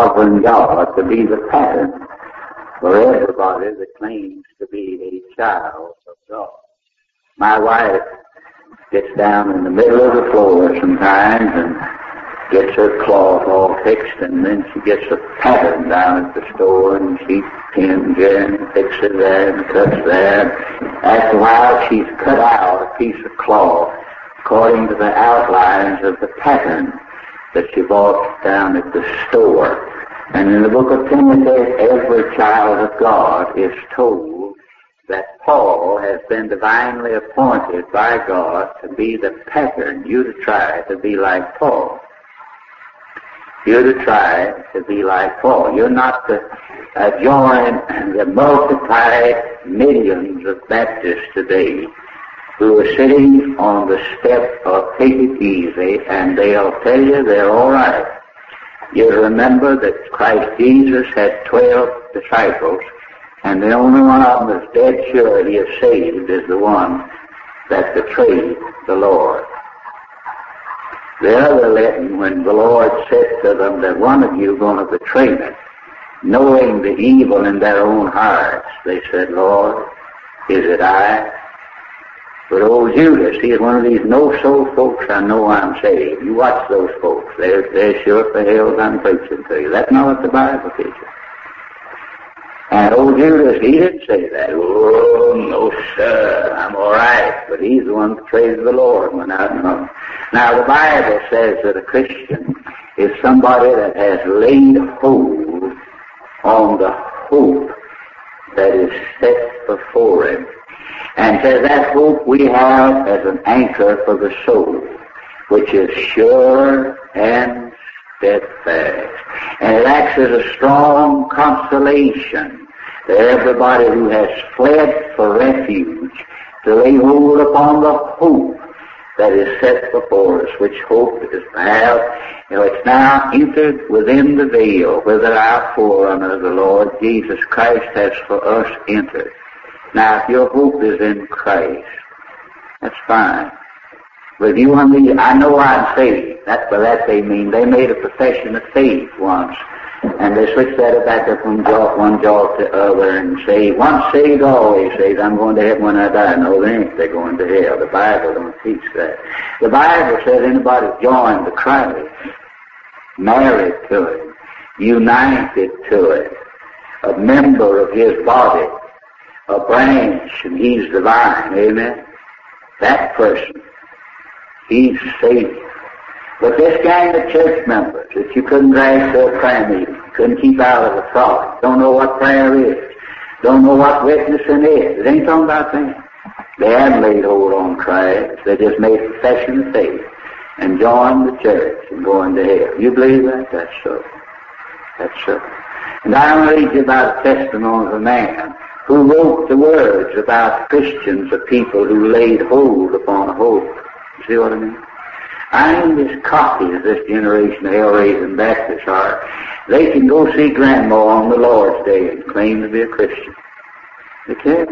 sovereign God to be the pattern for everybody that claims to be a child of God. My wife gets down in the middle of the floor sometimes and gets her cloth all fixed, and then she gets a pattern down at the store, and she pins there and fixes there and cuts there. After a while, she's cut out a piece of cloth according to the outlines of the pattern that she bought down at the store. And in the book of Timothy, every child of God is told that Paul has been divinely appointed by God to be the pattern. You to try to be like Paul. You're to try to be like Paul. You're not to join the multiplied millions of Baptists today who are sitting on the step of Take It Easy, and they'll tell you they're all right. You remember that Christ Jesus had 12 disciples, and the only one of them is dead sure he is saved is the one that betrayed the Lord. The other 11, when the Lord said to them that one of you is going to betray me, knowing the evil in their own hearts, they said, Lord, is it I? But old Judas, he is one of these no-so folks. I know I'm saved. You watch those folks. They're sure for hell I'm preaching to you. That's not what the Bible teaches. And old Judas, he didn't say that. Oh, no, sir, I'm all right. But he's the one that betrays the Lord when I know. Now, the Bible says that a Christian is somebody that has laid hold on the hope that is set before him. And says that hope we have as an anchor for the soul, which is sure and steadfast. And it acts as a strong consolation to everybody who has fled for refuge, to lay hold upon the hope that is set before us, which hope is now, it's now entered within the veil, whither our forerunner, the Lord Jesus Christ, has for us entered. Now, if your hope is in Christ, that's fine. But if you want me, I know I'm saved. That's by that they mean. They made a profession of faith once, and they switched that back up from one jaw to the other and say, once saved, always saved. I'm going to heaven when I die. No, they ain't. They're going to hell. The Bible don't teach that. The Bible says anybody joined to Christ, married to Him, united to it, a member of His body, a branch, and He's the vine, amen? That person, he's saved. But this gang of church members that you couldn't drag to a prayer meeting, couldn't keep out of the frolic, don't know what prayer is, don't know what witnessing is. It ain't talking about that. They haven't laid hold on Christ. They just made a profession of faith and joined the church and going to hell. You believe that? That's so. That's so. And I want to read you about a testimony of a man who wrote the words about Christians, of people who laid hold upon hope. See what I mean? I'm as cocky as this generation of hell-raising Baptists are. They can go see Grandma on the Lord's Day and claim to be a Christian. They can't.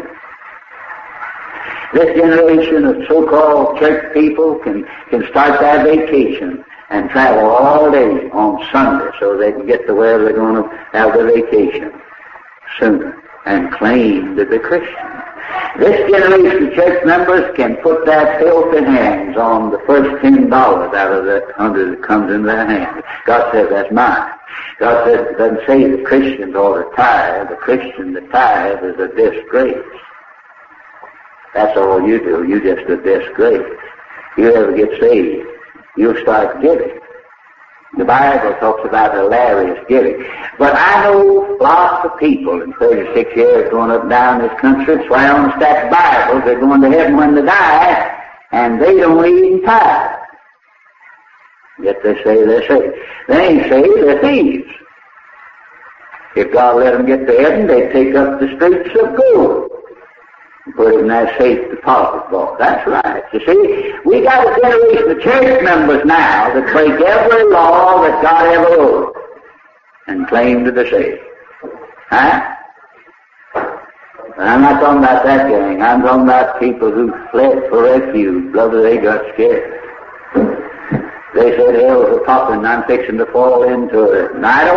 This generation of so-called church people can start their vacation and travel all day on Sunday so they can get to where they're going to have their vacation sooner and claim to be Christian. This generation of church members can put their filthy hands on the first $10 out of that $100 that comes in their hand. God says, that's mine. God says, it doesn't say the Christians ought to tithe. The Christian that tithe is a disgrace. That's all you do. You're just a disgrace. You ever get saved, you'll start giving. The Bible talks about hilarious giving. But I know lots of people in 36 years going up and down this country swear on a stack of Bibles they're going to heaven when they die, and they don't even tithe. Yet they say they're saved. They ain't saved, they're thieves. If God let them get to heaven, they'd take up the streets of gold and put it in that safe deposit vault. That's right. You see, we got a generation of church members now that break every law that God ever wrote and claim to be saved. Huh? But I'm not talking about that gang. I'm talking about people who fled for refuge. Brother, they got scared. They said hell's a popping, I'm fixing to fall into it. And I don't want to ask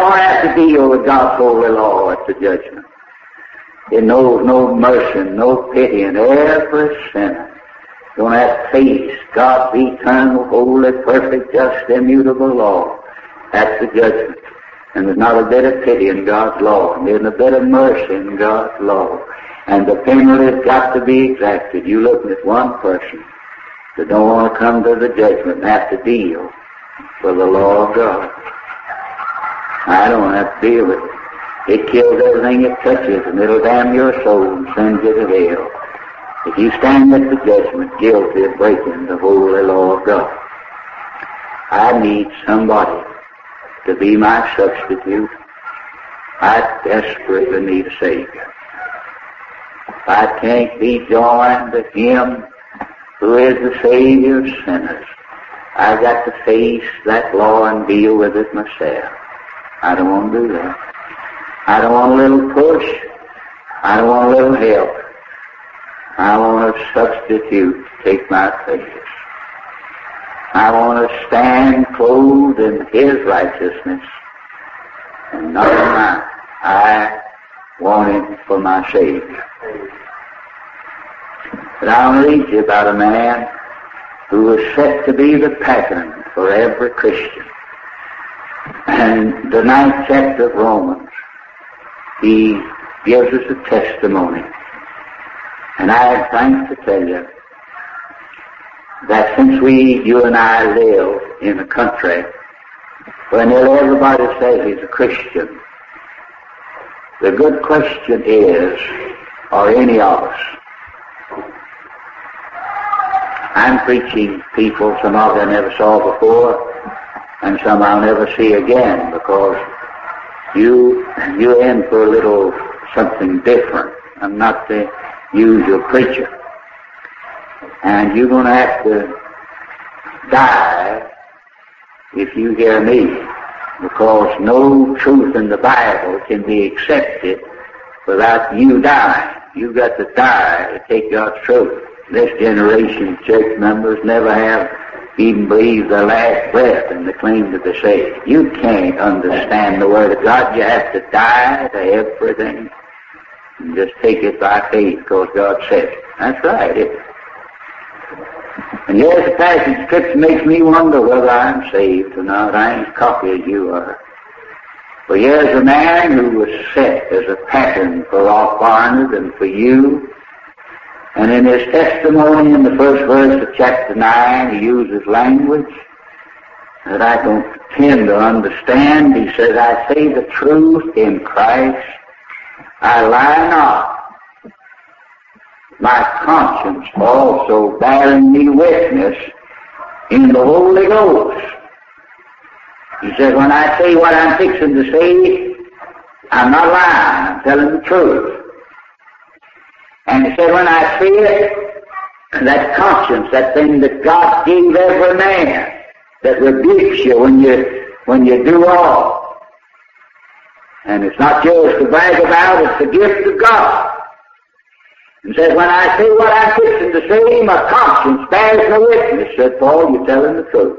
have to deal with God's holy law at the judgment. It knows no mercy, no pity, and every sinner going to have to face God's eternal, holy, perfect, just, immutable law at the judgment. And there's not a bit of pity in God's law, and there's a bit of mercy in God's law. And the penalty's got to be exacted. You looking at one person that don't want to come to the judgment and have to deal with the law of God. I don't have to deal with it. It kills everything it touches, and it'll damn your soul and send you to hell if you stand at the judgment guilty of breaking the holy law of God. I need somebody to be my substitute. I desperately need a Savior. I can't be joined to Him who is the Savior of sinners. I've got to face that law and deal with it myself. I don't want to do that. I don't want a little push. I don't want a little help. I want a substitute to take my place. I want to stand clothed in His righteousness and not mine. I want Him for my Savior. But I want to read you about a man who was set to be the pattern for every Christian. And the 9th chapter of Romans, he gives us a testimony. And I have thanks to tell you that since you and I live in a country where nearly everybody says he's a Christian, the good question is, are any of us? I'm preaching people, some of them I never saw before, and some I'll never see again, because you're in for a little something different. I'm not the usual preacher. And you're going to have to die if you hear me, because no truth in the Bible can be accepted without you dying. You've got to die to take God's truth. This generation church members never have even breathed their last breath and they claim to be saved. You can't understand the Word of God. You have to die to everything and just take it by faith because God said it. That's right. And here's a passage of Scripture makes me wonder whether I'm saved or not. I ain't as cocky as you are. But here's a man who was set as a pattern for all foreigners and for you. And in his testimony in the first verse of chapter 9, he uses language that I don't pretend to understand. He says, I say the truth in Christ. I lie not. My conscience also bearing me witness in the Holy Ghost. He said, when I say what I'm fixing to say, I'm not lying. I'm telling the truth. And he said, when I see it, that conscience, that thing that God gave every man, that rebukes you when you do wrong. And it's not yours to brag about, it's the gift of God. And said, when I say what I'm fixing to say, my conscience bears me witness. Said Paul, you're telling the truth.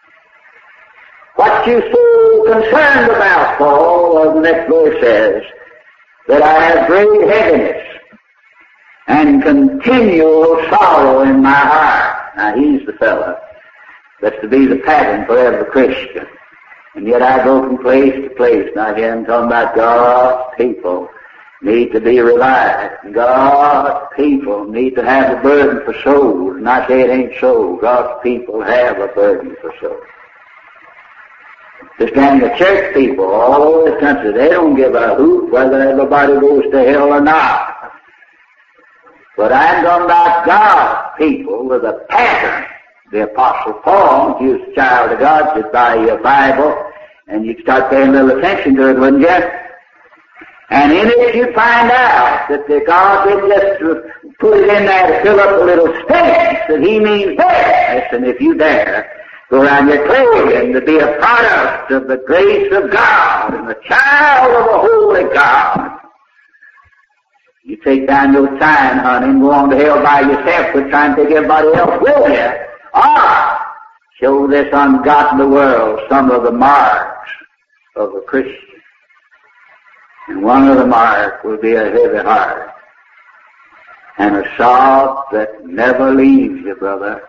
What you so concerned about, Paul, as the next verse says, that I have great heaviness and continual sorrow in my heart. Now, he's the fellow that's to be the pattern for every Christian. And yet I go from place to place. Now, here I'm talking about God's people need to be revived. God's people need to have a burden for souls. And I say it ain't so. God's people have a burden for souls. Just like the church people all over this country, they don't give a hoot whether everybody goes to hell or not. But I'm talking about God's people with a pattern. The Apostle Paul, if you was a child of God, you'd buy you a Bible, and you'd start paying a little attention to it, wouldn't you? And in it you'd find out that God didn't just put it in there to fill up a little space, that He means there. Listen, if you dare go around your claim to be a product of the grace of God and a child of a holy God, you take down your time, honey, and go on to hell by yourself with trying to take everybody else with you. Or show this ungodly world some of the marks of a Christian. And one of the marks will be a heavy heart and a sob that never leaves you, brother.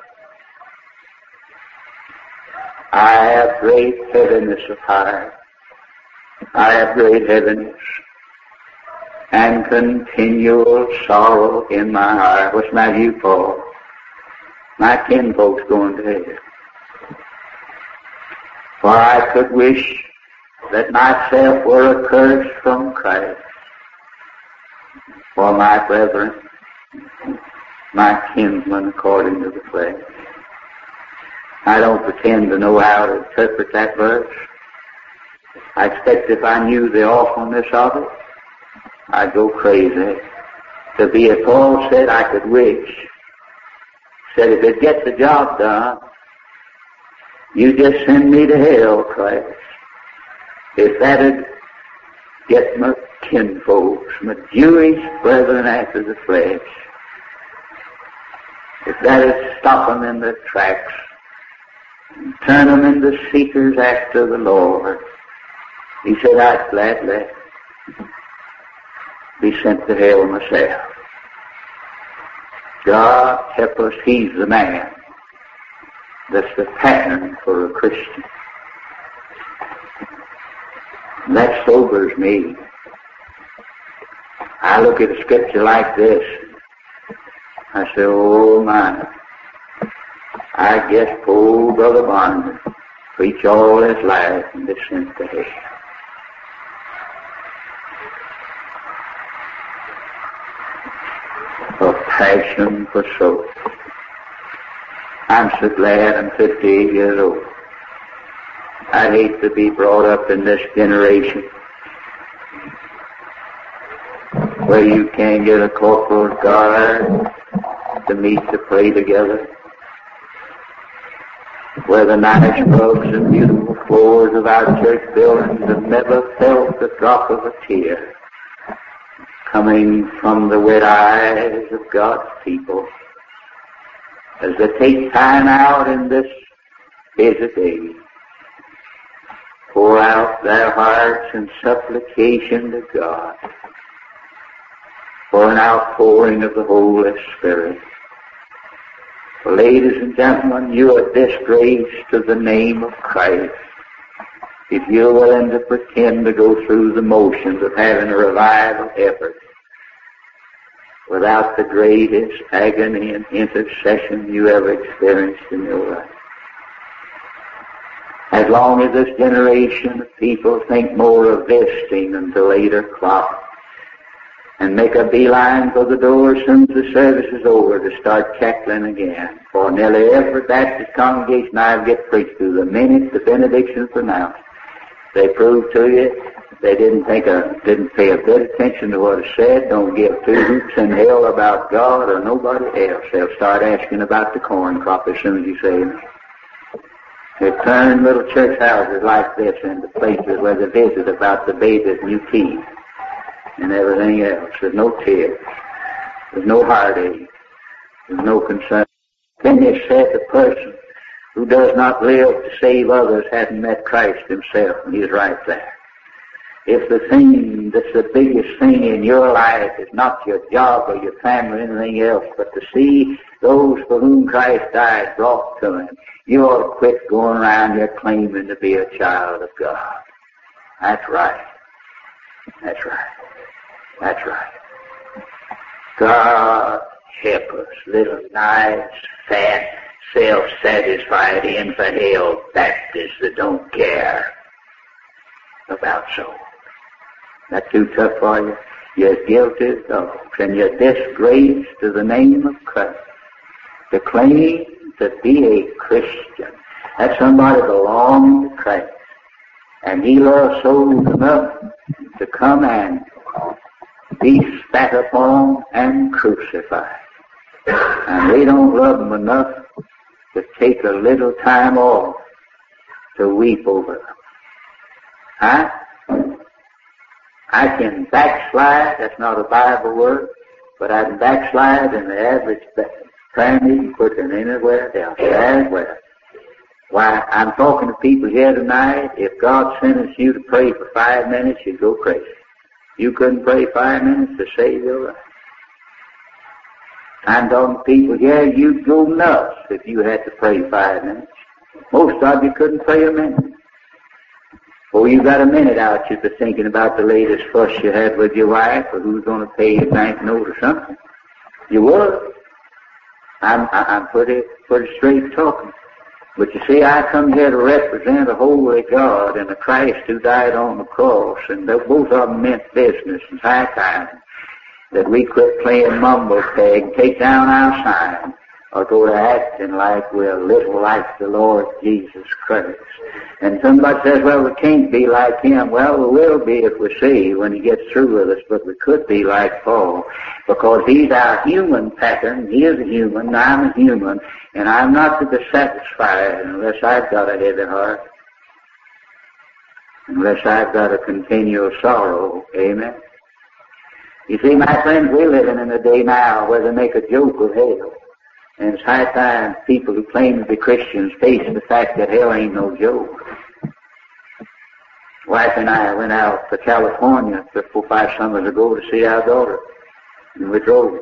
I have great heaviness of heart. I have great heaviness and continual sorrow in my heart. What's my view, Paul? My kinfolk's going to hell. For I could wish that myself were accursed from Christ for my brethren, my kinsmen according to the flesh. I don't pretend to know how to interpret that verse. I expect if I knew the awfulness of it, I'd go crazy. To be, as Paul said, I could wish. Said, if it gets the job done, you just send me to hell, Christ. If that'd get my kinfolks, my Jewish brethren after the flesh, if that'd stop them in their tracks, and turn them into seekers after the Lord, he said, I'd gladly be sent to hell myself. God help us, he's the man that's the pattern for a Christian. And that sobers me. I look at a scripture like this, I say, oh my, I guess poor Brother Barnabas preached all his life and be sent to hell. A passion for souls. I'm so glad I'm 58 years old. I hate to be brought up in this generation where you can't get a corporal guard to meet to pray together, where the nice rugs and beautiful floors of our church buildings have never felt the drop of a tear coming from the wet eyes of God's people as they take time out in this busy day, pour out their hearts in supplication to God for an outpouring of the Holy Spirit. Ladies and gentlemen, you are disgrace to the name of Christ if you're willing to pretend to go through the motions of having a revival effort without the greatest agony and intercession you ever experienced in your life. As long as this generation of people think more of visiting until 8 o'clock and make a beeline for the door as soon as the service is over to start cackling again. For nearly every Baptist congregation I get preached to, the minute the benediction is pronounced, they prove to you they didn't pay a bit of attention to what is said, don't give 2 hoots in hell about God or nobody else. They'll start asking about the corn crop as soon as you say it. They turn little church houses like this into places where they visit about the baby's new teeth and everything else. There's no tears. There's no heartache. There's no concern. Then they said the person who does not live to save others hasn't met Christ himself, and he's right there. If the thing that's the biggest thing in your life is not your job or your family or anything else, but to see those for whom Christ died brought to him, you ought to quit going around here claiming to be a child of God. That's right. That's right. That's right. God help us, little nice, fat, self-satisfied infidel Baptists that don't care about souls. That's too tough for you. You're guilty as dogs, and you're disgrace to the name of Christ. To claim to be a Christian, that's somebody belonging to Christ. And he loves souls enough to come and be spat upon and crucified. And we don't love them enough to take a little time off to weep over them. Huh? I can backslide, that's not a Bible word, but I can backslide in the average prayer meeting quicker than anywhere else. That's where. Why, I'm talking to people here tonight, if God sentenced you to pray for 5 minutes, you'd go crazy. You couldn't pray 5 minutes to save your life. I'm talking to people, yeah, you'd go nuts if you had to pray 5 minutes. Most of you couldn't pray a minute. Or you got a minute out, you'd be thinking about the latest fuss you had with your wife, or who's going to pay your bank note or something. You would. I'm pretty straight talking. But you see, I come here to represent a holy God and a Christ who died on the cross, and both of them meant business. It's high time that we quit playing mumble peg, take down our sign, or go to acting like we're little like the Lord Jesus Christ. And somebody says, well, we can't be like Him. Well, we will be if we see when He gets through with us, but we could be like Paul, because He's our human pattern. He is a human, I'm a human, and I'm not to be satisfied unless I've got a heavy heart, unless I've got a continual sorrow. Amen. You see, my friends, we're living in a day now where they make a joke of hell. And it's high time people who claim to be Christians face the fact that hell ain't no joke. Wife and I went out to California 4 or 5 summers ago to see our daughter. And we drove.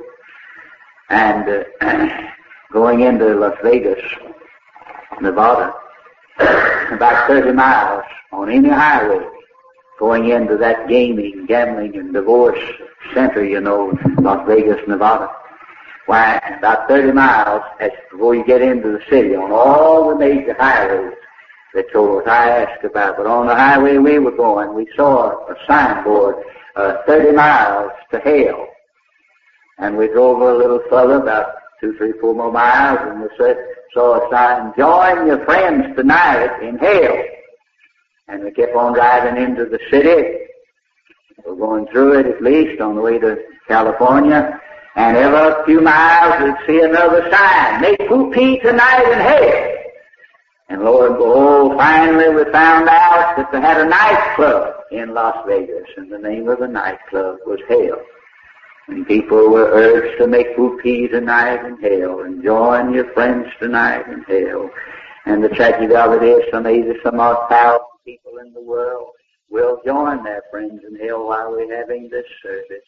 And going into Las Vegas, Nevada, about 30 miles on any highway, going into that gaming, gambling, and divorce center, you know, Las Vegas, Nevada. Why, about 30 miles before you get into the city, on all the major highways, they told us, I asked about, but on the highway we were going, we saw a signboard, 30 miles to hell. And we drove a little further, about 2, 3, 4 more miles, and we saw a sign, join your friends tonight in hell. And we kept on driving into the city. We're going through it at least on the way to California. And every few miles we'd see another sign, make whoopee tonight in hell. And lo and behold, finally we found out that they had a nightclub in Las Vegas, and the name of the nightclub was Hell. And people were urged to make whoopee tonight in hell, and join your friends tonight in hell. And the tragedy of it is, some 80-some-odd thousand people in the world will join their friends in hell while we're having this service.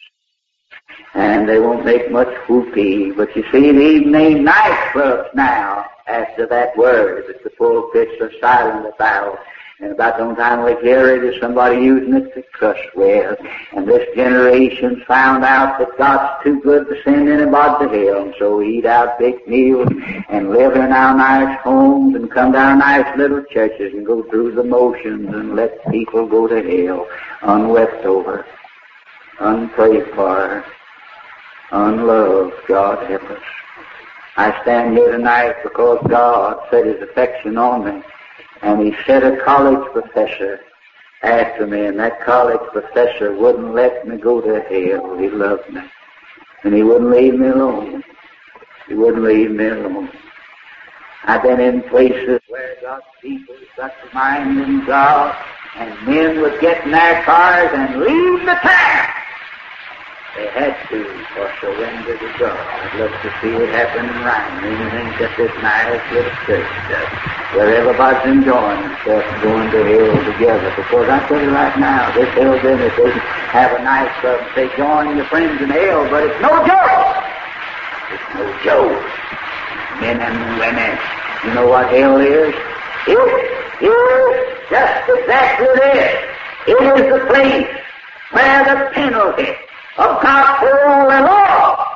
And they won't make much whoopee. But you see, they even name nightclubs now after that word that the pulpits are silent about. And about the only time we hear it is somebody using it to cuss with. And this generation's found out that God's too good to send anybody to hell. And so we eat out big meals and live in our nice homes and come to our nice little churches and go through the motions and let people go to hell unwept over, unprayed for, unloved. God help us. I stand here tonight because God set His affection on me, and He set a college professor after me, and that college professor wouldn't let me go to hell. He loved me, and He wouldn't leave me alone. He wouldn't leave me alone. I've been in places where God's people got to mind in God, and men would get in their cars and leave the town. They had to, or surrender to God. I'd love to see it happen in Ryan. Anything that this nice little church does, where everybody's enjoying themselves and going to hell together. Because I tell you right now, this hell business doesn't have a nice club and say, join your friends in hell, but it's no joke. It's no joke. Men and women, you know what hell is? It is just exactly this. It is the place where the penalty of God's holy law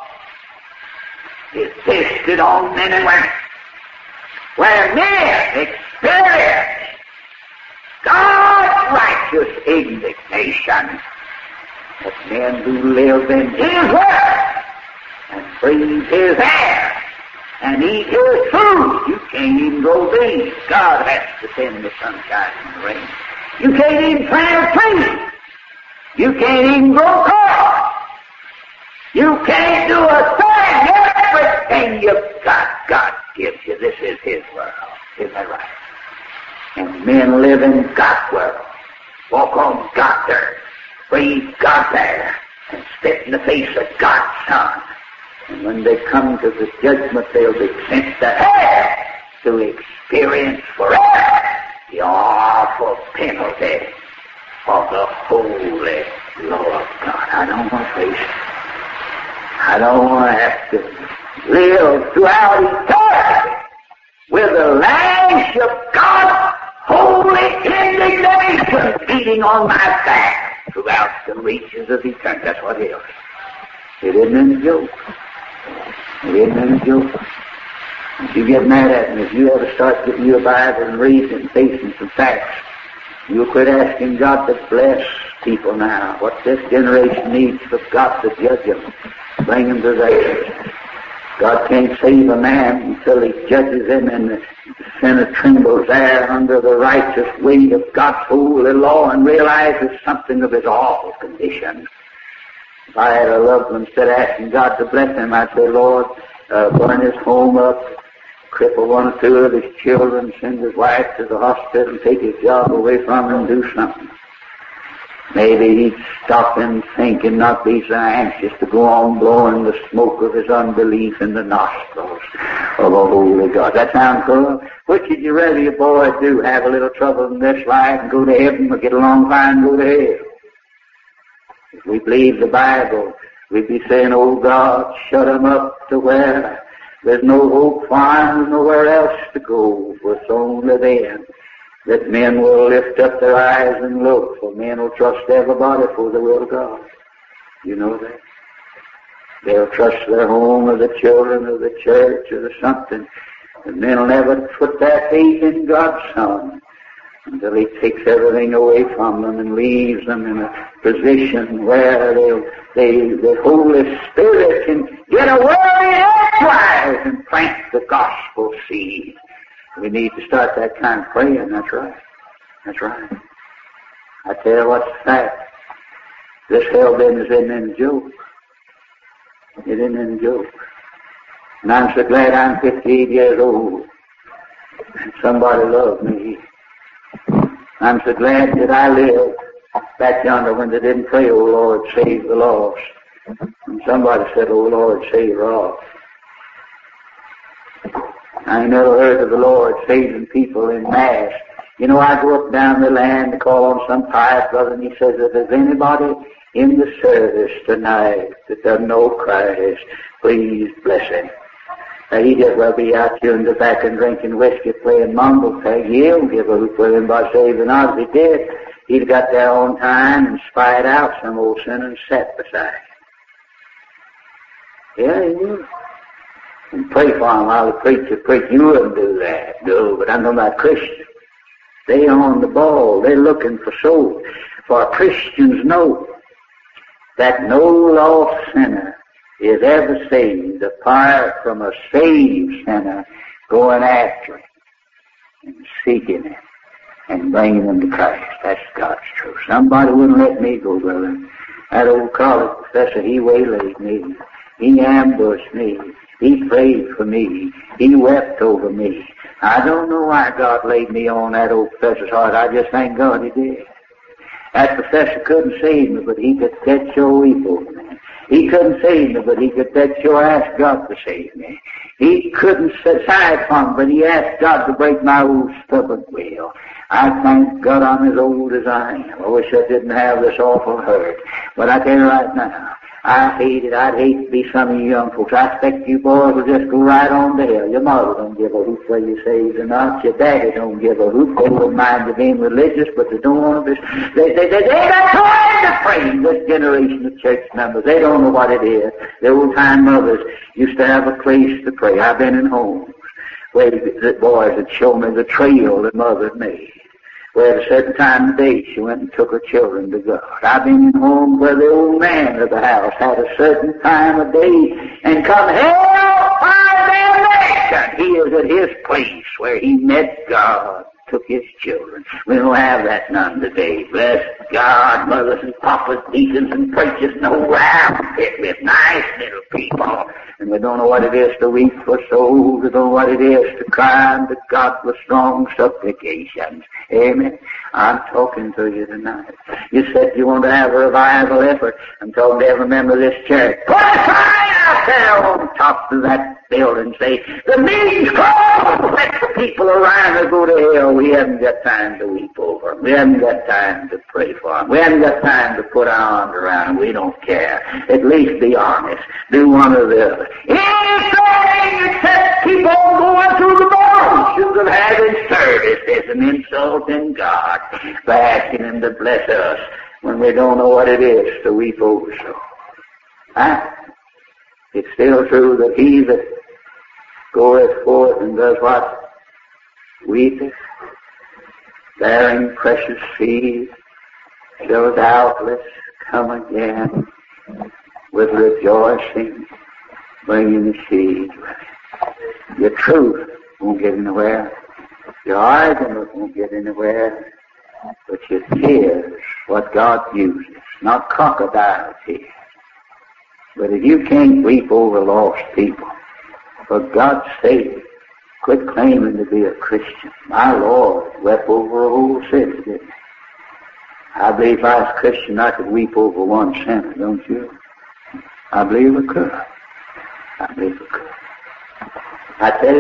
is tested on men and women, where men experience God's righteous indignation of men who live in His word and breathe His air and eat His food. You can't even grow beans. God has to send the sunshine and the rain. You can't even plant a tree. You can't even grow corn. You can't do a thing. Everything you've got, God gives you. This is His world. Isn't that right? And men live in God's world, walk on God's earth, breathe God's air, and spit in the face of God's Son. And when they come to the judgment, they'll be sent to hell to experience forever the awful penalty of the holy law of God. I don't want to face it. I don't want to have to live throughout eternity with the lash of God's holy indignation beating on my back throughout the reaches of eternity. That's what it is. It isn't any joke. It isn't any joke. If you get mad at me, if you ever start getting your Bible and reading and facing some facts, you'll quit asking God to bless people now. What this generation needs for God to judge them, bring them to their God can't save a man until he judges him, and the sinner trembles there under the righteous weight of God's holy law and realizes something of his awful condition. If I had a loved one, instead of asking God to bless him, I'd say, Lord, burn his home up, cripple one or two of his children, send his wife to the hospital, and take his job away from him and do something. Maybe he'd stop and think and not be so anxious to go on blowing the smoke of his unbelief in the nostrils of a holy God. That sounds good. Which would you rather your boy do? Have a little trouble in this life and go to heaven, or get along fine and go to hell? If we believe the Bible, we'd be saying, oh God, shut him up to where there's no hope for him, there's nowhere else to go, for it's only then that men will lift up their eyes and look, for men will trust everybody for the will of God. You know that? They'll trust their home or the children or the church or something, and men will never put their faith in God's Son until he takes everything away from them and leaves them in a position where the Holy Spirit can get a word edgewise and plant the gospel seed. We need to start that kind of praying. That's right. That's right. I tell you what's the fact. This hell business isn't any joke. It isn't any joke. And I'm so glad I'm 58 years old and somebody loved me. I'm so glad that I lived back yonder when they didn't pray, oh Lord, save the lost. And somebody said, oh Lord, save Ross. I never heard of the Lord saving people in mass. You know, I go up down the land to call on some pious brother, and he says, if there's anybody in the service tonight that doesn't know Christ, please bless him. He just will be out here in the back and drinking whiskey, playing mumble tag. He'll give a hoop for him by saving us. If he did, he'd got there on time and spied out some old sinner and sat beside him. Yeah, he would. And pray for him while the preacher preach. You wouldn't do that, no, but I'm talking about Christians. They on the ball. They're looking for souls. For Christians know that no lost sinner is ever saved apart from a saved sinner going after him and seeking him and bringing them to Christ. That's God's truth. Somebody wouldn't let me go, brother. That old college professor, he waylaid me. He ambushed me. He prayed for me. He wept over me. I don't know why God laid me on that old professor's heart. I just thank God he did. That professor couldn't save me, but he could bet your weep over me. He couldn't save me, but he could bet your ask God to save me. He couldn't side from me, but he asked God to break my old stubborn will. I thank God I'm as old as I am. I wish I didn't have this awful hurt. But I tell you right now, I hate it. I'd hate to be some of you young folks. I expect you boys will just go right on to hell. Your mother don't give a hoot whether you're saved or not. Your daddy don't give a hoot. They don't mind to being religious, but they don't want to be. They got time to pray. This generation of church members, they don't know what it is. The old-time mothers used to have a place to pray. I've been in homes where the boys had shown me the trail that mother had made, where at a certain time of day she went and took her children to God. I've been in homes where the old man of the house had a certain time of day, and come hell fire damnation, he is at his place where he met God, took his children. We don't have that none today. Bless God, mothers and papas, deacons and preachers, no round pit with nice little people. And we don't know what it is to weep for souls. We don't know what it is to cry unto God with strong supplications. Amen. I'm talking to you tonight. You said you want to have a revival effort. I'm talking to every member of this church. Put a sign up right there on top of that building and say, the meeting's closed. Let the people around us go to hell. We haven't got time to weep over them. We haven't got time to pray for them. We haven't got time to put our arms around them. We don't care. At least be honest. Do one or the other. Anything except keep on going through the motions of having service is an insult in God by asking Him to bless us when we don't know what it is to weep over so. Huh? It's still true that he that goeth forth and does what? Weepeth, bearing precious seed, shall doubtless come again with rejoicing, bringing the seed with it. Your truth won't get anywhere. Your argument won't get anywhere. But your tears, what God uses, not crocodile tears. But if you can't weep over lost people, for God's sake, quit claiming to be a Christian. My Lord wept over a whole city, didn't he? I believe if I was a Christian, I could weep over one sinner, don't you? I believe I could. I believe I could. I tell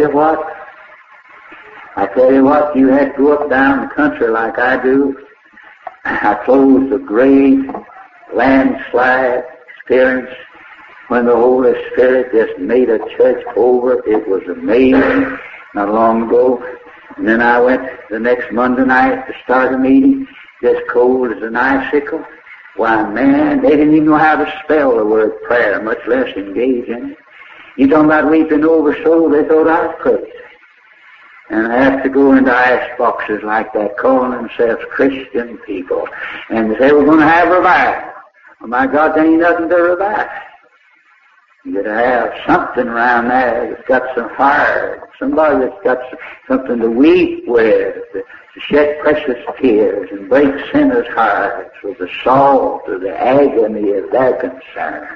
you what, you had to go up down the country like I do. I closed a great landslide experience when the Holy Spirit just made a church over. It was amazing, not long ago. And then I went the next Monday night to start a meeting, just cold as an icicle. Why, man, they didn't even know how to spell the word prayer, much less engage in it. You talking about weeping over soul, they thought I was crazy. And I have to go into ice boxes like that, calling themselves Christian people. And they say, we're going to have revival. Oh, my God, there ain't nothing to revive. You got to have something around there that's got some fire, somebody that's got something to weep with, to shed precious tears and break sinners' hearts with the salt of the agony of their concern.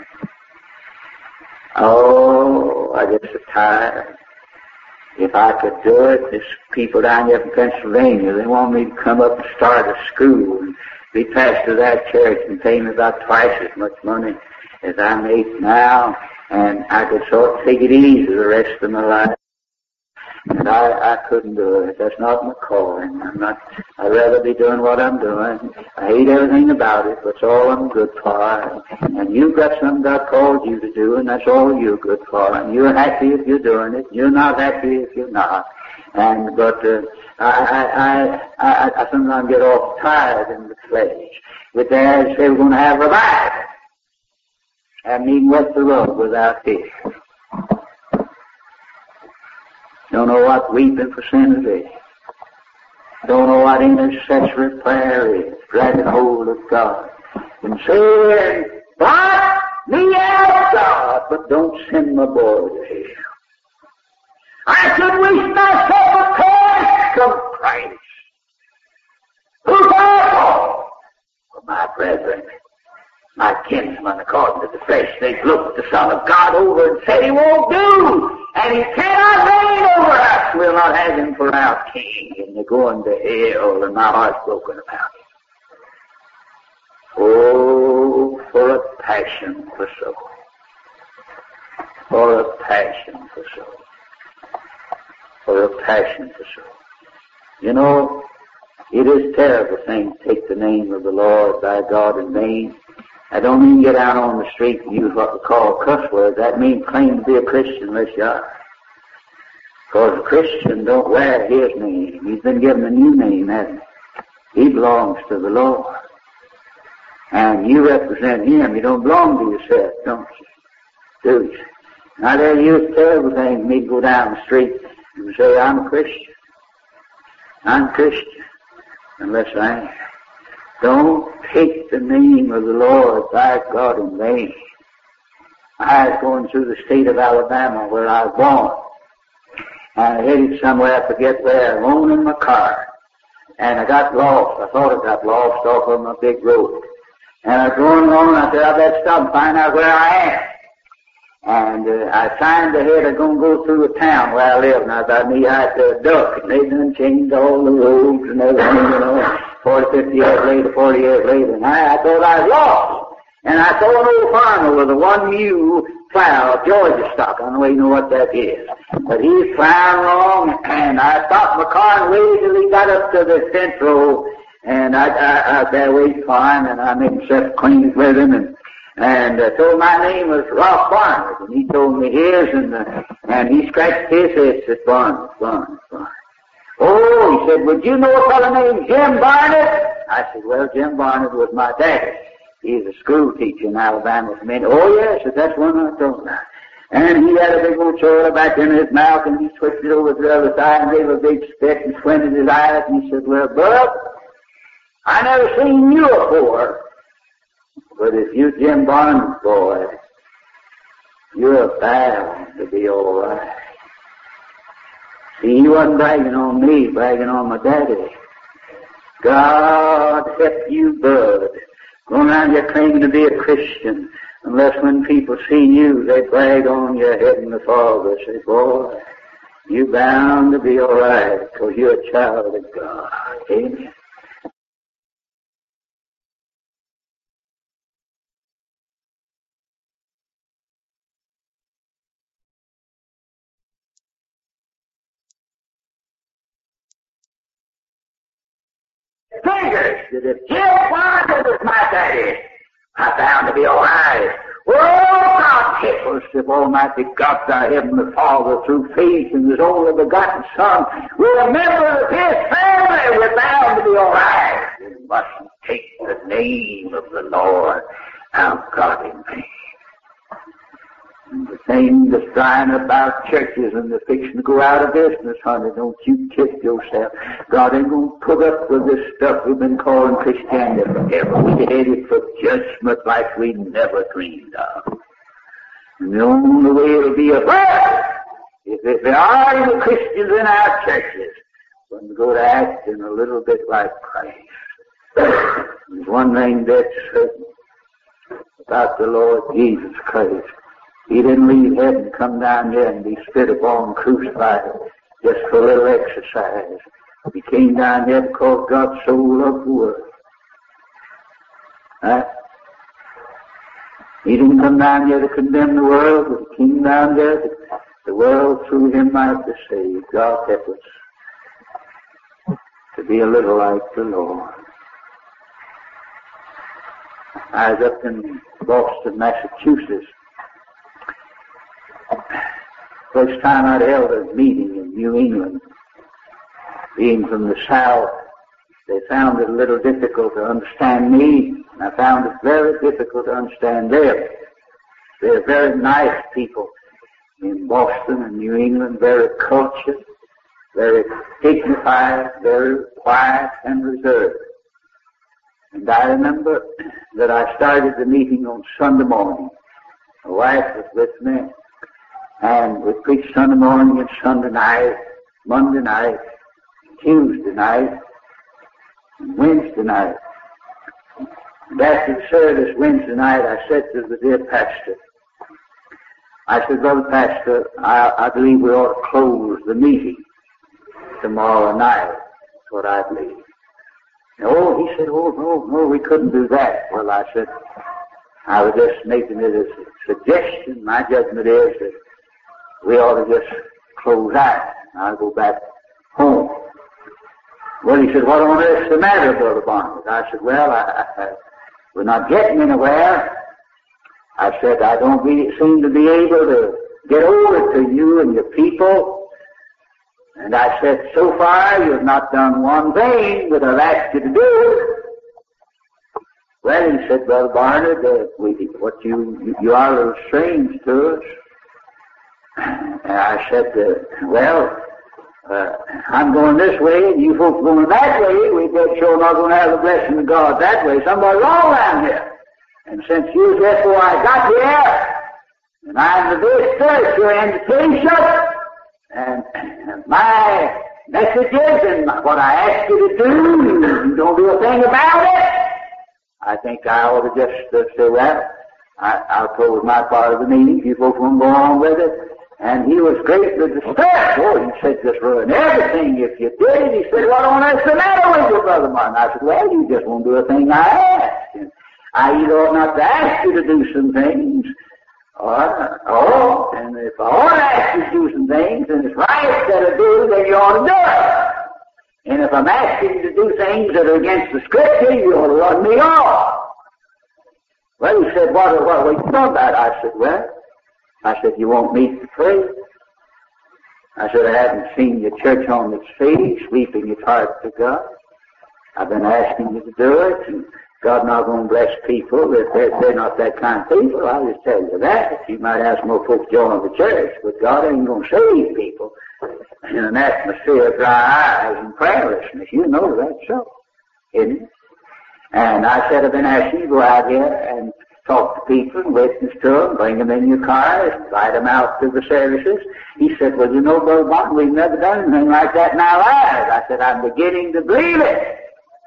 Oh, I get so tired. If I could do it, there's people down here from Pennsylvania, they want me to come up and start a school and be pastor of that church and pay me about twice as much money as I make now, and I could sort of take it easy the rest of my life. And I couldn't do it. That's not my calling. I'd rather be doing what I'm doing. I hate everything about it, but it's all I'm good for. And you've got something God called you to do, and that's all you're good for. And you're happy if you're doing it. You're not happy if you're not. But I sometimes get all tired in the flesh. With that, say we're going to have revival. Haven't even wet the road without fear. Don't know what weeping for sinners is. Don't know what intercessory prayer is. Grabbing hold of God and saying, "Blot me out, God, but don't send my boy to hell. I could wish myself a curse of Christ. Who's I for my brethren, my kinsmen, according to the flesh, they've looked the Son of God over and said he won't do, and he cannot reign over us. We'll not have him for our king, and they're going to hell, and my heart's broken about it. Oh, for a passion for soul. For a passion for soul. For a passion for soul. You know, it is a terrible thing to take the name of the Lord thy God in vain. I don't mean get out on the street and use what we call cuss words. That means claim to be a Christian unless you are. Because a Christian don't wear his name. He's been given a new name, hasn't he? He belongs to the Lord. And you represent him. You don't belong to yourself, don't you? Do you? Now there you terrible thing for me to go down the street and say, I'm a Christian. I'm a Christian. Unless I am. Don't take the name of the Lord thy God in vain. I was going through the state of Alabama where I was born. And I headed somewhere, I forget where, alone in my car. And I got lost. I thought I got lost off of my big road. And I was going along, and I said, I better stop and find out where I am. And I signed ahead, I'm going to go through a town where I live. And I was about knee-high to a duck. And they done changed all the roads and everything, 40, 50 years later, 40 years later. And I thought I was lost. And I saw an old farmer with a one-mule plow, Georgia stock. I don't know if you know what that is. But he's plowing wrong, and I stopped my car and waited till he got up to the fence row. And I there waited for him, and I made myself acquainted with him, and told my name was Ralph Barnard, and he told me his, and he scratched his head, said, Barnard. Oh, he said, would you know a fellow named Jim Barnard? I said, well, Jim Barnard was my daddy. He's a school teacher in Alabama. Oh, yes, that's one I told him. And he had a big old soda back in his mouth, and he switched it over to the other side and gave a big spit and squinted his eyes, and he said, well, Bub, I never seen you before, but if you Jim Barnard's boy, you're bound to be all right. See, he wasn't bragging on me, bragging on my daddy. God help you, Bud, going around here claiming to be a Christian, unless when people see you, they brag on your Heavenly Father. Say, boy, you're bound to be all right, because you're a child of God. Amen. Fingers that if Jim Barnard was my daddy, I'm bound to be all right. Oh, God help us if Almighty God, our Heavenly Father, through faith in His only begotten Son, we're a member of His family. We're bound to be all right. We mustn't take the name of the Lord our God in vain. And the thing that's crying about churches and they're fixing to go out of business, honey, don't you kid yourself. God ain't going to put up with this stuff we've been calling Christianity forever. We're headed for judgment like we never dreamed of. And the only way it'll be averted is if there are any Christians in our churches when we go to acting a little bit like Christ. There's one thing that's certain about the Lord Jesus Christ. He didn't leave heaven and come down here and be spit upon and crucified just for a little exercise. He came down here because God so loved the world. He didn't come down here to condemn the world, but He came down there that the world through Him might be saved. God help us to be a little like the Lord. I was up in Boston, Massachusetts. First time I'd held a meeting in New England. Being from the South, they found it a little difficult to understand me, and I found it very difficult to understand them. They're very nice people in Boston and New England, very cultured, very dignified, very quiet and reserved. And I remember that I started the meeting on Sunday morning. My wife was with me. And we preached Sunday morning and Sunday night, Monday night, Tuesday night, and Wednesday night. And after the service Wednesday night, I said to the dear pastor, I said, Brother Pastor, I believe we ought to close the meeting tomorrow night. That's what I believe. Oh, he said, no, we couldn't do that. Well, I said, I was just making it as a suggestion. My judgment is that we ought to just close out. I'll go back home. Well, he said, what on earth's the matter, Brother Barnard? I said, well, we're not getting anywhere. I said, I don't seem to be able to get over to you and your people. And I said, so far you've not done one thing that I've asked you to do. Well, he said, Brother Barnard, what you are a little strange to us. And I said, I'm going this way, and you folks going that way. We dead sure not going to have the blessing of God that way. Somebody's wrong around here. And since you just before I got here, and I'm the visitor, it's your invitation, and my messages, and what I ask you to do, you don't do a thing about it. I think I ought to just say, well, I'll close my part of the meeting. You folks won't go on with it. And he was greatly distressed. Oh, he said, just ruin everything if you did it. He said, what on earth's the matter with you, Brother Martin? I said, well, you just won't do a thing I asked. And I either ought not to ask you to do some things, and if I ought to ask you to do some things, and it's right that I do, then you ought to do it. And if I'm asking you to do things that are against the Scripture, you ought to run me off. Well, he said, what are you talking about? I said, you want me to pray? I said, I haven't seen your church on its face, weeping its heart to God. I've been asking you to do it, and God not going to bless people if they're not that kind of people. I'll just tell you that. You might have some more folks join the church, but God ain't going to save people in an atmosphere of dry eyes and prayerlessness. You know that's so, isn't it? And I said, I've been asking you to go out here and talk to people and witness to them, bring them in your cars, invite them out to the services. He said, well, you know, Brother Martin, we've never done anything like that in our lives. I said, I'm beginning to believe it.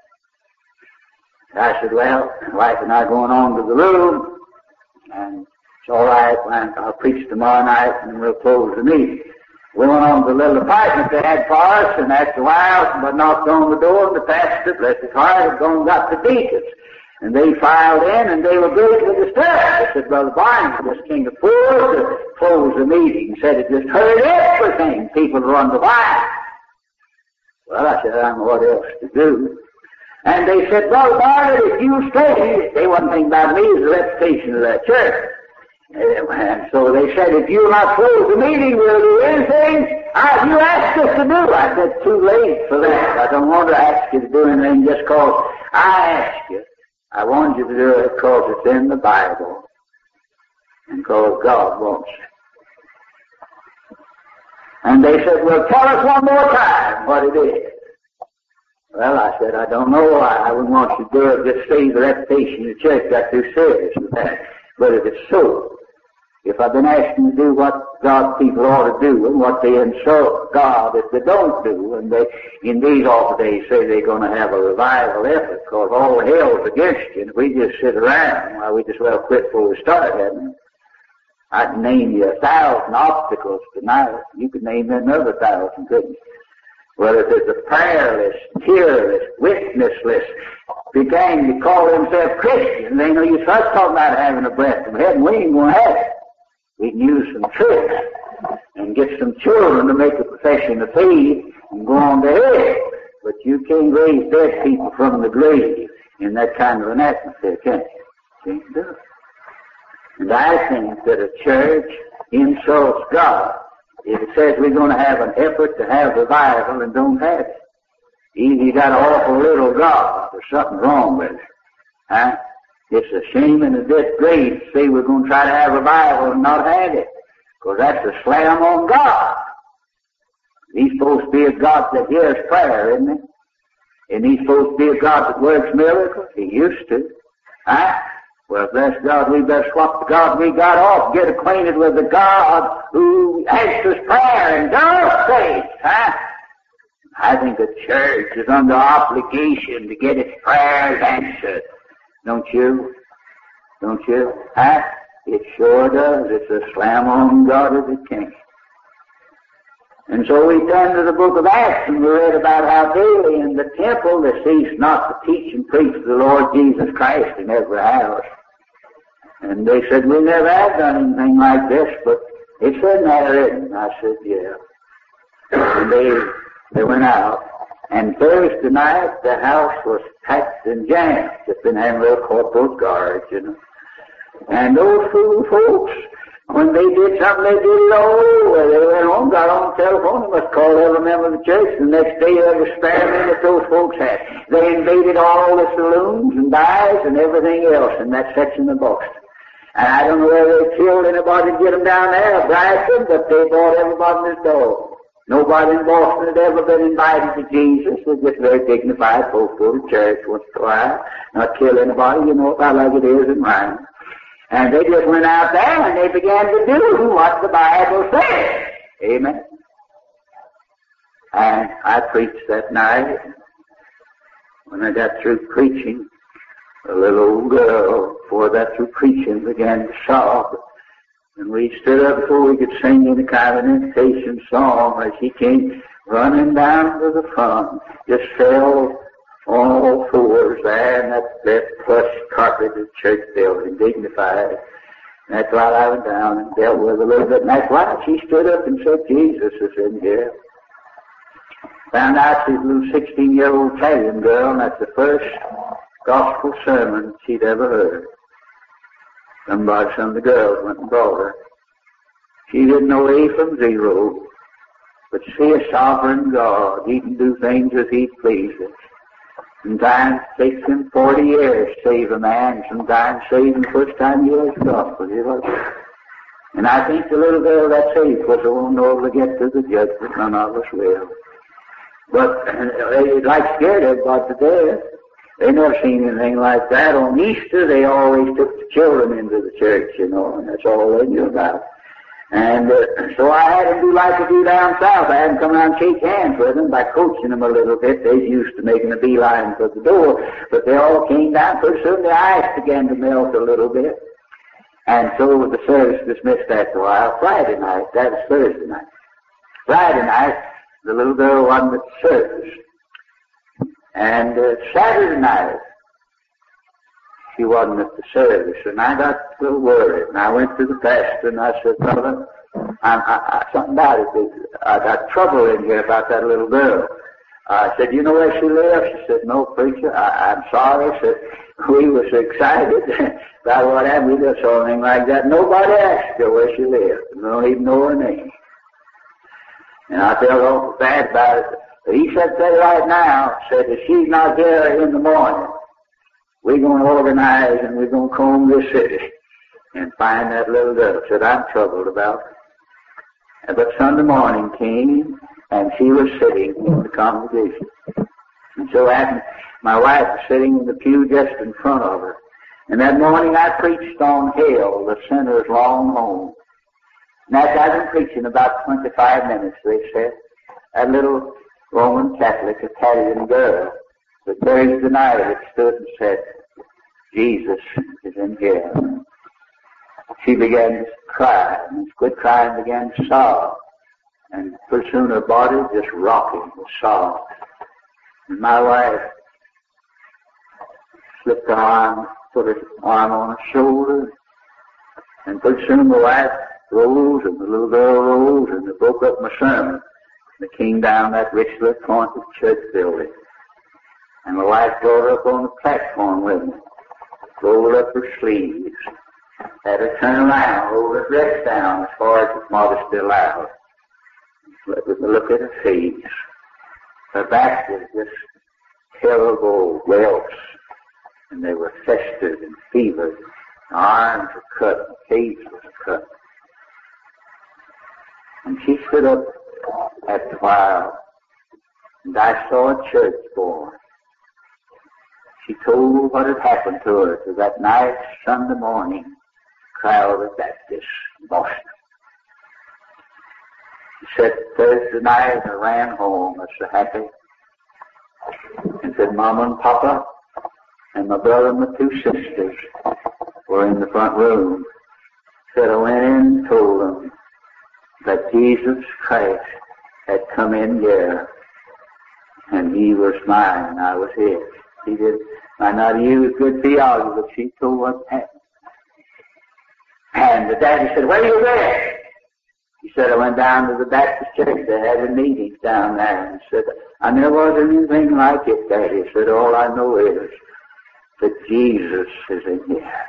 I said, well, my wife and I are going on to the room, and it's all right, I'll preach tomorrow night, and we'll close the meeting. We went on to the little apartment they had for us, and after a while, somebody knocked on the door, and the pastor, bless his heart, had gone and got the deacons. And they filed in, and they were greatly disturbed. I said, Brother Barnes just came to close the meeting. He said it just heard everything. People run the line. Well, I said, I don't know what else to do. And they said, Brother Barnes, if you stay, they wasn't thinking about me, it's the reputation of that church. And so they said, if you'll not close the meeting, we'll do anything you asked us to do. I said, too late for that. I don't want to ask you to do anything just because I asked you. I want you to do it because it's in the Bible and because God wants it. And they said, well, tell us one more time what it is. Well, I said, I don't know why I would want you to do it, just save the reputation of the church. Got too serious with that. But if it's so, if I've been asking to do what God's people ought to do and what they insult God if they don't do, and they, in these awful days, say they're going to have a revival effort because all hell's against you, and if we just sit around, well, we just well quit before we start, hadn't we? I can name you 1,000 obstacles tonight. You could name another 1,000, couldn't you? Well, if it's a prayerless, tearless, witnessless, began to call themselves Christians, they know you start talking about having a breath from heaven. We ain't going to have it. We can use some tricks and get some children to make a profession of faith and go on to hell. But you can't raise dead people from the grave in that kind of an atmosphere, can you? Can't do it. And I think that a church insults God if it says we're going to have an effort to have revival and don't have it. Either you got an awful little God or something wrong with it. Huh? It's a shame and a disgrace to say we're going to try to have revival and not have it. Because that's a slam on God. He's supposed to be a God that hears prayer, isn't he? And he's supposed to be a God that works miracles. He used to. Huh? Well, bless God, we better swap the God we got off, get acquainted with the God who answers prayer and does faith. Huh? I think the church is under obligation to get its prayers answered. Don't you? Don't you? Huh? It sure does. It's a slam on God as it can. And so we turn to the book of Acts, and we read about how daily in the temple they ceased not to teach and preach the Lord Jesus Christ in every house. And they said, we never have done anything like this, but it's in there, isn't it? I said, yeah. And they went out. And Thursday night, the house was packed and jammed. Just been having little corporal guards, you know. And those fool folks, when they did something, they did it all over. They went home, got on the telephone, they must call every member of the church. The next day, every spare minute those folks had. They invaded all the saloons and dives and everything else in that section of Boston. And I don't know whether they killed anybody to get them down there or bribed them, but they brought everybody in the door. Nobody in Boston had ever been invited to Jesus. They're just very dignified folks, go to church once in a while, not kill anybody, you know about like it is in mine. And they just went out there and they began to do what the Bible says. Amen. And I preached that night. When I got through preaching, a little old girl, before I got through preaching, began to sob. And we stood up before we could sing any kind of an invitation song as she came running down to the front, just fell all fours there in that plush carpeted church building, dignified. And that's why I went down and dealt with her a little bit. And that's why she stood up and said, Jesus is in here. Found out she's a little 16-year-old Italian girl, and that's the first gospel sermon she'd ever heard. Some of the girls went and brought her. She didn't know A from zero, but see a sovereign God, He can do things as He pleases. Sometimes it takes Him 40 years to save a man, sometimes save him the first time he hears the gospel. And I think the little girl that saved was the one able to get to the judgment, none of us will. But they like scared everybody to death. They never seen anything like that. On Easter, they always took the children into the church, and that's all they knew about. And so I had them do like I do down south. I had them come around and shake hands with them by coaching them a little bit. They used to making a beeline for the door, but they all came down. Pretty soon the ice began to melt a little bit. And so the service dismissed after a while. Friday night, that was Thursday night. Friday night, the little girl wasn't at the service. And Saturday night, she wasn't at the service, and I got a little worried. And I went to the pastor, and I said, Brother, something about it. I got trouble in here about that little girl. I said, you know where she lives? She said, no, preacher, I'm sorry. I said, we were so excited about what happened. We just saw anything like that. Nobody asked her where she lived. We don't even know her name. And I felt awful bad about it. But he said, say right now, said, if she's not here in the morning, we're going to organize and we're going to comb this city and find that little girl. Said, I'm troubled about it. But Sunday morning came, and she was sitting in the congregation. And so my wife was sitting in the pew just in front of her. And that morning I preached on hell, the sinner's long home. And after I'd been preaching about 25 minutes, they said, that little Roman Catholic Italian girl, the Thursday night had stood and said, Jesus is in here. She began to cry, and quit crying, began to sob. And pretty soon her body just rocking with sobs. And my wife slipped her arm, put her arm on her shoulder, and pretty soon my wife rose, and the little girl rose, and they broke up my sermon. They came down that richly appointed church building. And my wife brought her up on the platform with me, rolled up her sleeves, had her turn around, rolled her dress down as far as modesty allowed. With a look at her face, her back was just terrible welts, and they were festered and fevered. Her arms were cut, her face was cut. And she stood up after a while, and I saw a church born. She told what had happened to her to that nice Sunday morning crowd of Baptists in Boston. She said, Thursday night I ran home, I was so happy, and said, Mama and Papa and my brother and my two sisters were in the front room. Said I went in and told them that Jesus Christ had come in here, and He was mine and I was His. She might not use good theology, but she told what happened. And the daddy said, where are you going? He said, I went down to the Baptist church. They had a meeting down there. And said, I never was anything like it, Daddy. He said, all I know is that Jesus is in here.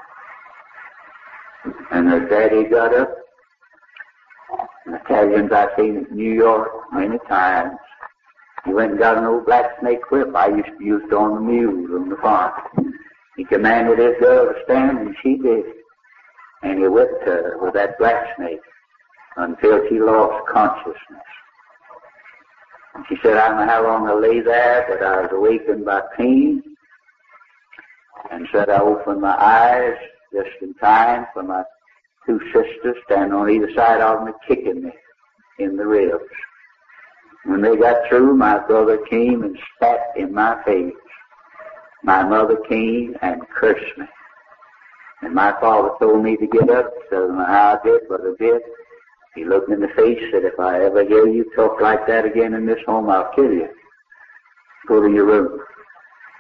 And her daddy got up. And Italians I've seen in New York many times. He went and got an old black snake whip I used to use on the mules on the farm. He commanded his girl to stand, and she did. And he whipped her with that black snake until she lost consciousness. And she said, I don't know how long I lay there, but I was awakened by pain. And said I opened my eyes just in time for my two sisters standing on either side of me, kicking me in the ribs. When they got through, my brother came and spat in my face. My mother came and cursed me. And my father told me to get up. So I don't know how I did, but I did. He looked me in the face, said, if I ever hear you talk like that again in this home, I'll kill you. Go to your room.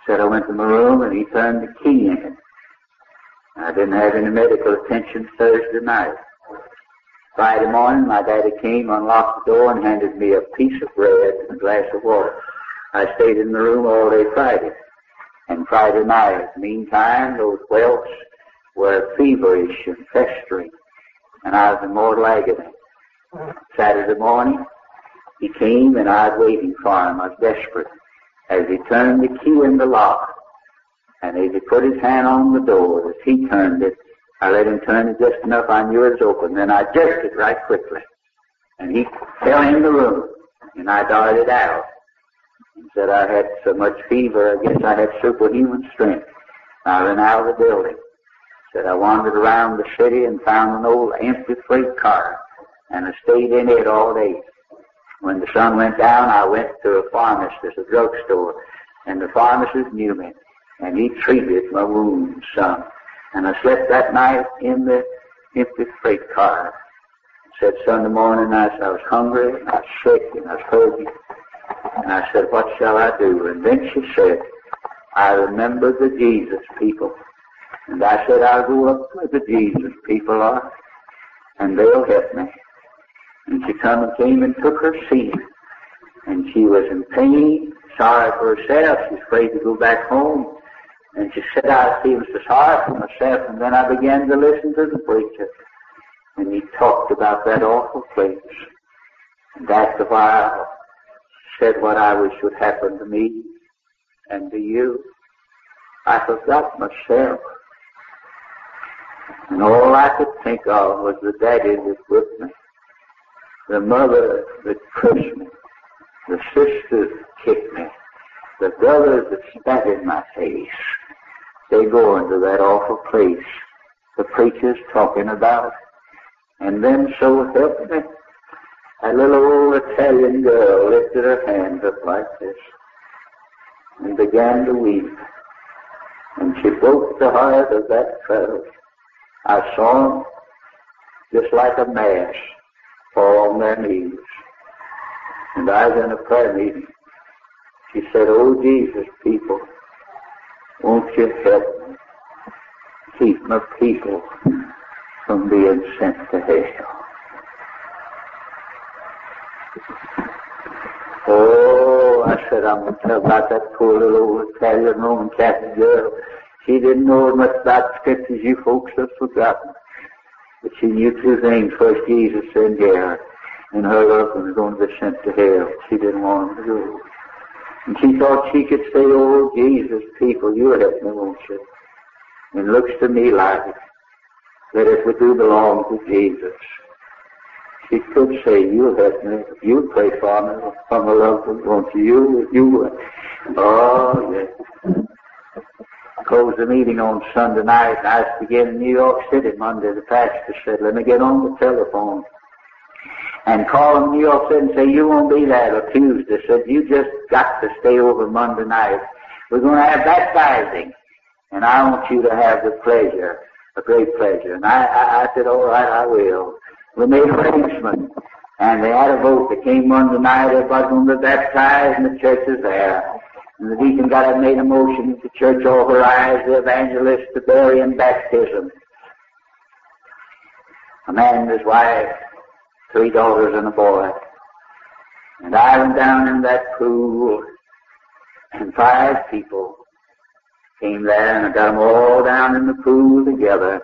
Said I went to my room and he turned the key in it. I didn't have any medical attention Thursday night. Friday morning, my daddy came, unlocked the door, and handed me a piece of bread and a glass of water. I stayed in the room all day Friday. And Friday night, meantime, those welts were feverish and festering, and I was in mortal agony. Saturday morning, he came, and I was waiting for him. I was desperate. As he turned the key in the lock, and as he put his hand on the door, as he turned it, I let him turn it just enough I knew it was open. Then I jerked it right quickly. And he fell in the room, and I darted out. And said I had so much fever, I guess I had superhuman strength. I ran out of the building. Said I wandered around the city and found an old empty freight car, and I stayed in it all day. When the sun went down, I went to a pharmacist, a drugstore, and the pharmacist knew me, and he treated my wounds some. And I slept that night in the empty freight car. Said Sunday morning I was hungry, and I was sick, and I was hurting. And I said, what shall I do? And then she said, I remember the Jesus people. And I said, I'll go up where the Jesus people are, and they'll help me. And she came and took her seat. And she was in pain, sorry for herself. She was afraid to go back home. And she said, I was feeling so sorry for myself. And then I began to listen to the preacher. And he talked about that awful place. And after a while, said what I wish would happen to me and to you. I forgot myself. And all I could think of was the daddy that whipped me, the mother that cursed me, the sisters that kicked me, the brothers that spat in my face. They go into that awful place the preacher's talking about. And then, so help me, a little old Italian girl lifted her hands up like this and began to weep. And she broke the heart of that fellow. I saw him just like a mass fall on their knees. And I was in a prayer meeting. She said, oh, Jesus, people, won't you help me keep my people from being sent to hell? Oh, I said, I'm going to tell about that poor little old Italian Roman Catholic girl. She didn't know as much about the scriptures you folks have forgotten. But she knew two things. First, Jesus sent her, and her husband was going to be sent to hell. She didn't want him to go. And she thought she could say, oh, Jesus, people, you help me, won't you? And it looks to me like that if we do belong to Jesus, she could say, you help me, you pray for me, for my loved one, won't you? You, oh, yes. Closed the meeting on Sunday night, and I was to get in New York City Monday. The pastor said, let me get on the telephone and call him New York City and say, you won't be there till Tuesday. Said, you just got to stay over Monday night. We're going to have baptizing, and I want you to have the pleasure, a great pleasure. And I said, all right, I will. We made arrangements, and they had a vote that came Monday night. Everybody's going to be baptized, and the church is there. And the deacon got up and made a motion that the church authorize the evangelist to bury in baptism a man and his wife, 3 daughters and a boy. And I went down in that pool, and 5 people came there, and I got them all down in the pool together.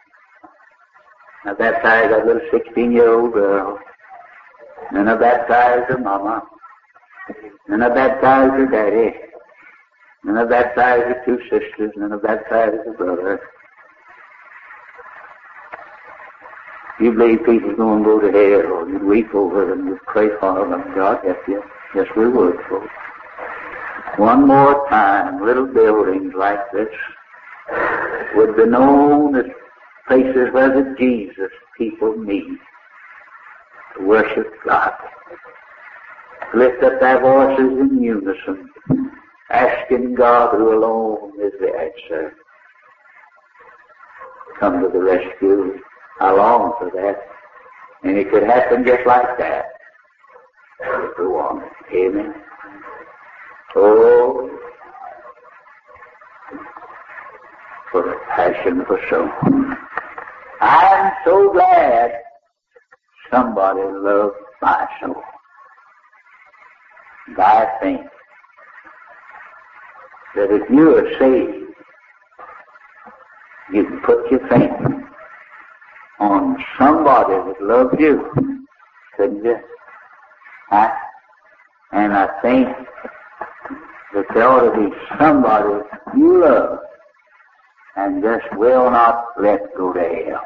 I baptized that little 16-year-old girl, and I baptized her mama, and I baptized her daddy, and I baptized her 2 sisters, and I baptized her brother. You believe people's going to go to hell, or you'd weep over them, you'd pray for them, God help you. Yes, we would, folks. One more time, little buildings like this would be known as places where the Jesus people meet to worship God. Lift up their voices in unison, asking God who alone is the answer. Come to the rescue. I long for that. And it could happen just like that. Go on. Amen. Oh, passion for souls. I'm so glad somebody loved my soul. And I think that if you are saved, you can put your finger on somebody that loves you, couldn't you? Huh? And I think that there ought to be somebody you love and just will not let go to hell.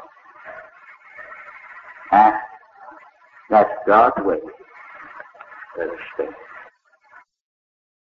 Huh? That's God's way. Let us stay.